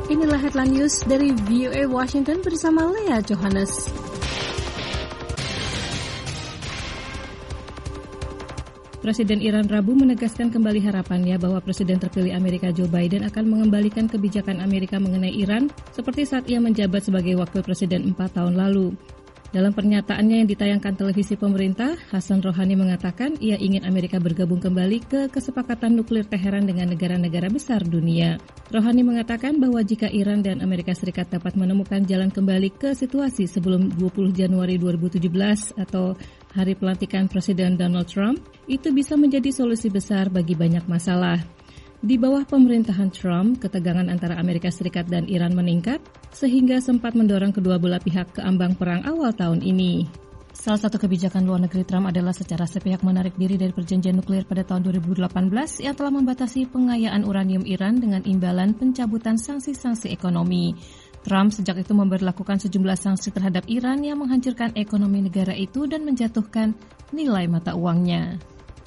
Inilah headline news dari VOA Washington bersama Lea Johannes. Presiden Iran Rabu menegaskan kembali harapannya bahwa Presiden terpilih Amerika Joe Biden akan mengembalikan kebijakan Amerika mengenai Iran seperti saat ia menjabat sebagai wakil presiden 4 tahun lalu. Dalam pernyataannya yang ditayangkan televisi pemerintah, Hassan Rouhani mengatakan ia ingin Amerika bergabung kembali ke kesepakatan nuklir Teheran dengan negara-negara besar dunia. Rouhani mengatakan bahwa jika Iran dan Amerika Serikat dapat menemukan jalan kembali ke situasi sebelum 20 Januari 2017 atau hari pelantikan Presiden Donald Trump, itu bisa menjadi solusi besar bagi banyak masalah. Di bawah pemerintahan Trump, ketegangan antara Amerika Serikat dan Iran meningkat, sehingga sempat mendorong kedua belah pihak ke ambang perang awal tahun ini. Salah satu kebijakan luar negeri Trump adalah secara sepihak menarik diri dari perjanjian nuklir pada tahun 2018 yang telah membatasi pengayaan uranium Iran dengan imbalan pencabutan sanksi-sanksi ekonomi. Trump sejak itu memberlakukan sejumlah sanksi terhadap Iran yang menghancurkan ekonomi negara itu dan menjatuhkan nilai mata uangnya.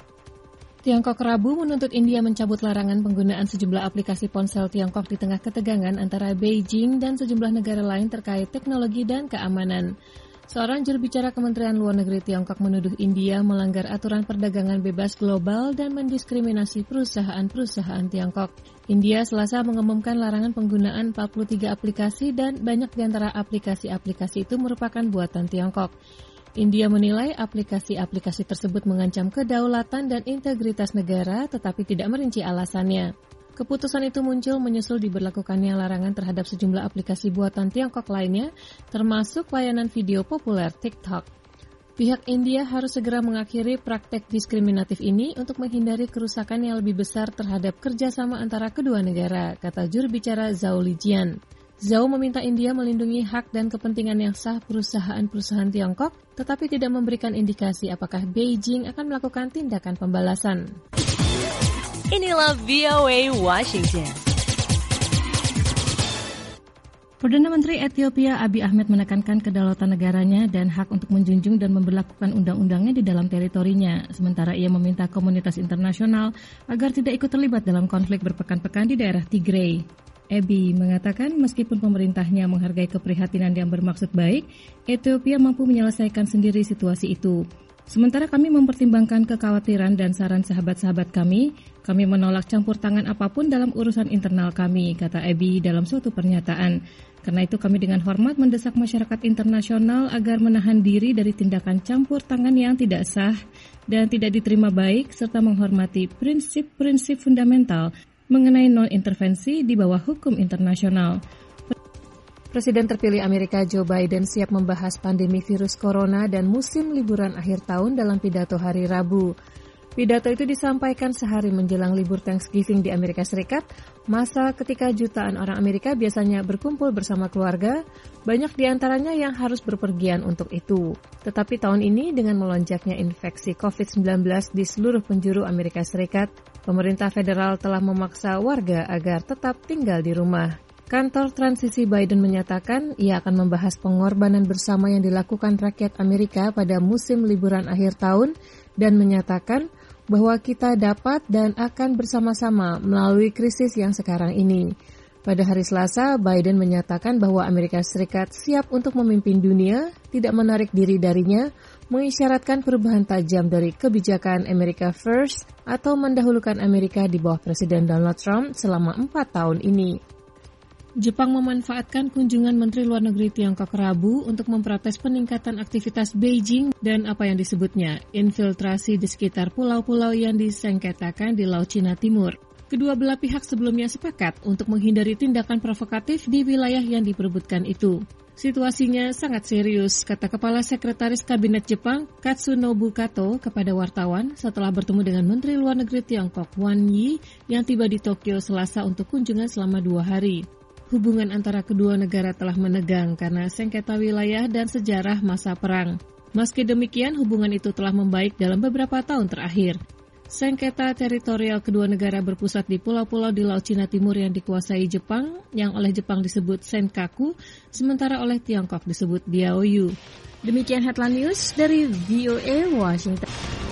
Tiongkok Rabu menuntut India mencabut larangan penggunaan sejumlah aplikasi ponsel Tiongkok di tengah ketegangan antara Beijing dan sejumlah negara lain terkait teknologi dan keamanan. Seorang juru bicara Kementerian Luar Negeri Tiongkok menuduh India melanggar aturan perdagangan bebas global dan mendiskriminasi perusahaan-perusahaan Tiongkok. India Selasa mengumumkan larangan penggunaan 43 aplikasi dan banyak di antara aplikasi-aplikasi itu merupakan buatan Tiongkok. India menilai aplikasi-aplikasi tersebut mengancam kedaulatan dan integritas negara, tetapi tidak merinci alasannya. Keputusan itu muncul menyusul diberlakukannya larangan terhadap sejumlah aplikasi buatan Tiongkok lainnya, termasuk layanan video populer TikTok. Pihak India harus segera mengakhiri praktek diskriminatif ini untuk menghindari kerusakan yang lebih besar terhadap kerjasama antara kedua negara, kata juru bicara Zhao Lijian. Zhao meminta India melindungi hak dan kepentingan yang sah perusahaan-perusahaan Tiongkok, tetapi tidak memberikan indikasi apakah Beijing akan melakukan tindakan pembalasan. Inilah VOA Washington. Perdana Menteri Ethiopia Abiy Ahmed menekankan kedaulatan negaranya dan hak untuk menjunjung dan memberlakukan undang-undangnya di dalam teritorinya, sementara ia meminta komunitas internasional agar tidak ikut terlibat dalam konflik berpekan-pekan di daerah Tigray. Abiy mengatakan meskipun pemerintahnya menghargai keprihatinan yang bermaksud baik, Ethiopia mampu menyelesaikan sendiri situasi itu. Sementara kami mempertimbangkan kekhawatiran dan saran sahabat-sahabat kami menolak campur tangan apapun dalam urusan internal kami, kata Abiy dalam suatu pernyataan. Karena itu kami dengan hormat mendesak masyarakat internasional agar menahan diri dari tindakan campur tangan yang tidak sah dan tidak diterima baik, serta menghormati prinsip-prinsip fundamental mengenai non-intervensi di bawah hukum internasional. Presiden terpilih Amerika Joe Biden siap membahas pandemi virus corona dan musim liburan akhir tahun dalam pidato hari Rabu. Pidato itu disampaikan sehari menjelang libur Thanksgiving di Amerika Serikat, masa ketika jutaan orang Amerika biasanya berkumpul bersama keluarga, banyak di antaranya yang harus berpergian untuk itu. Tetapi tahun ini dengan melonjaknya infeksi COVID-19 di seluruh penjuru Amerika Serikat, pemerintah federal telah memaksa warga agar tetap tinggal di rumah. Kantor transisi Biden menyatakan ia akan membahas pengorbanan bersama yang dilakukan rakyat Amerika pada musim liburan akhir tahun dan menyatakan bahwa kita dapat dan akan bersama-sama melalui krisis yang sekarang ini. Pada hari Selasa, Biden menyatakan bahwa Amerika Serikat siap untuk memimpin dunia, tidak menarik diri darinya, mengisyaratkan perubahan tajam dari kebijakan America First atau mendahulukan Amerika di bawah Presiden Donald Trump selama 4 tahun ini. Jepang memanfaatkan kunjungan Menteri Luar Negeri Tiongkok Rabu untuk memprotes peningkatan aktivitas Beijing dan apa yang disebutnya infiltrasi di sekitar pulau-pulau yang disengketakan di Laut Cina Timur. Kedua belah pihak sebelumnya sepakat untuk menghindari tindakan provokatif di wilayah yang diperebutkan itu. Situasinya sangat serius, kata Kepala Sekretaris Kabinet Jepang Katsunobu Kato kepada wartawan setelah bertemu dengan Menteri Luar Negeri Tiongkok Wang Yi yang tiba di Tokyo Selasa untuk kunjungan selama 2 hari. Hubungan antara kedua negara telah menegang karena sengketa wilayah dan sejarah masa perang. Meski demikian, hubungan itu telah membaik dalam beberapa tahun terakhir. Sengketa teritorial kedua negara berpusat di pulau-pulau di Laut Cina Timur yang dikuasai Jepang, yang oleh Jepang disebut Senkaku, sementara oleh Tiongkok disebut Diaoyu. Demikian headline news dari VOA Washington.